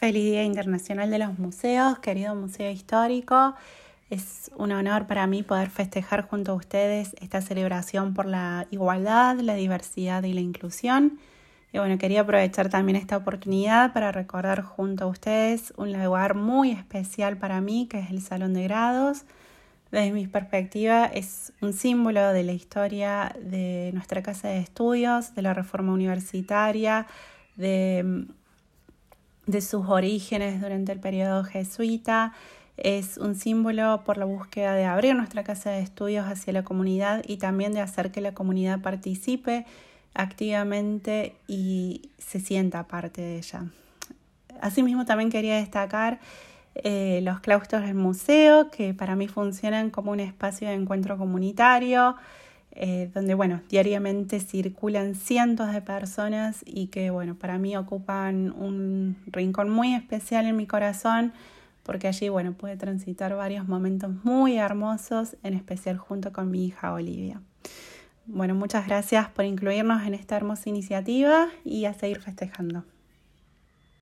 Feliz Día Internacional de los Museos, querido Museo Histórico. Es un honor para mí poder festejar junto a ustedes esta celebración por la igualdad, la diversidad y la inclusión. Y bueno, quería aprovechar también esta oportunidad para recordar junto a ustedes un lugar muy especial para mí, que es el Salón de Grados. Desde mi perspectiva es un símbolo de la historia de nuestra casa de estudios, de la reforma universitaria, de sus orígenes durante el periodo jesuita. Es un símbolo por la búsqueda de abrir nuestra casa de estudios hacia la comunidad y también de hacer que la comunidad participe activamente y se sienta parte de ella. Asimismo, también quería destacar los claustros del museo, que para mí funcionan como un espacio de encuentro comunitario, donde diariamente circulan cientos de personas y que para mí ocupan un rincón muy especial en mi corazón, porque allí pude transitar varios momentos muy hermosos, en especial junto con mi hija Olivia. Muchas gracias por incluirnos en esta hermosa iniciativa y a seguir festejando.